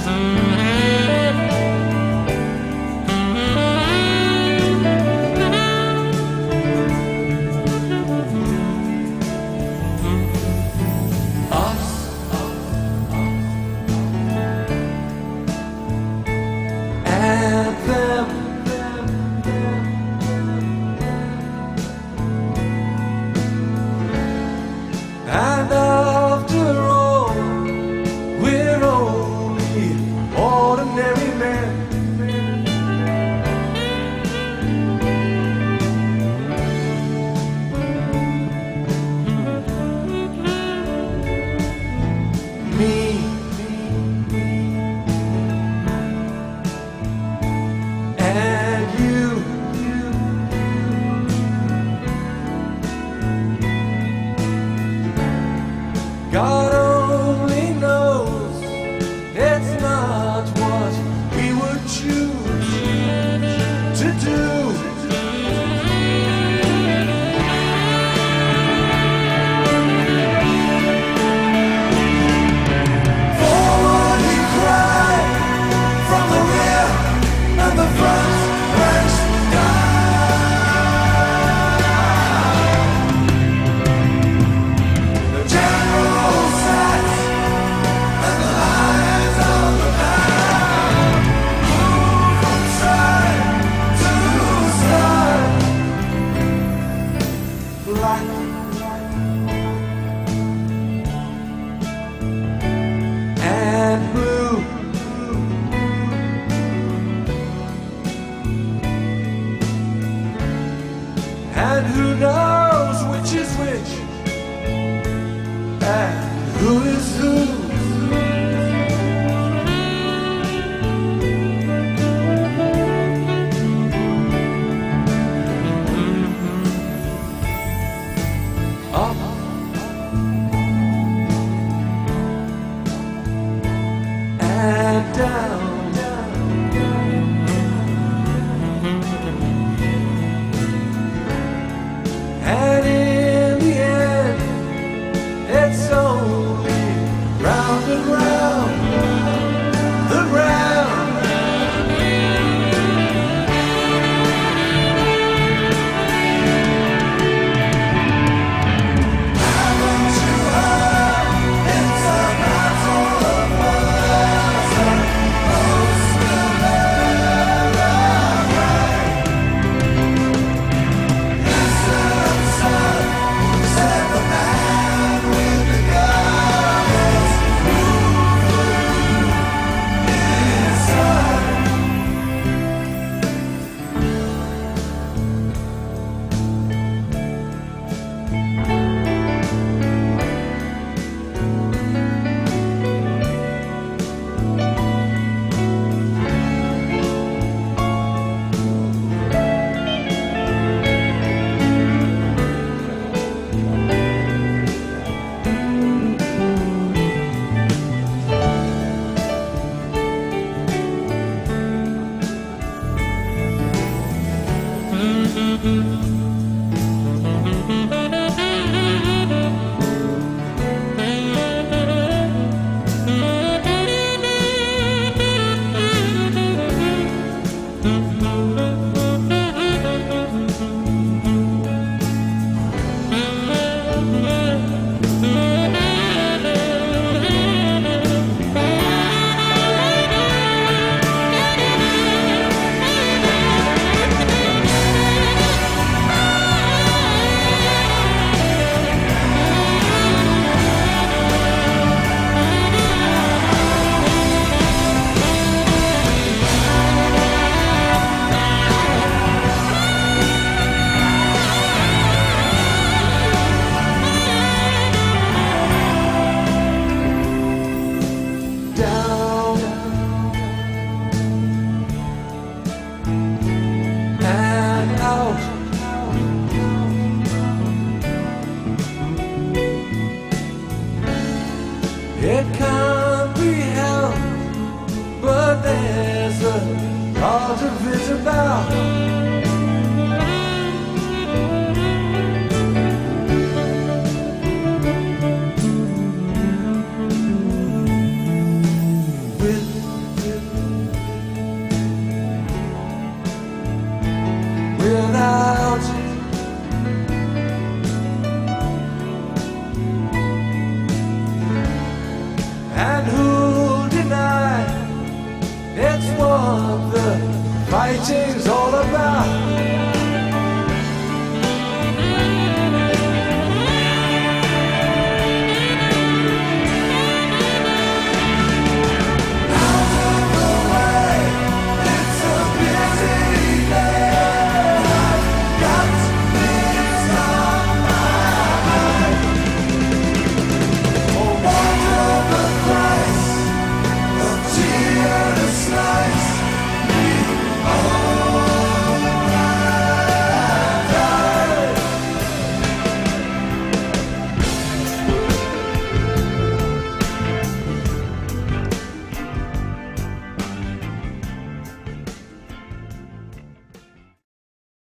And after all, we're only ordinary men. Me and you. God only knows it's not what we would choose to do. Forward we cry from the rear and the front ranks die. The general sights and the lines of the map move from side to side. Black and blue. And who knows which is which and who is who. Up and down. And in the end, it's only round and round the round. Haven't you heard? It's a battle of words and most will never break. Listen, son, said the man with the guns. Move inside. Down and out. It can't be helped, but there's a lot of it about. With what the fighting's all about.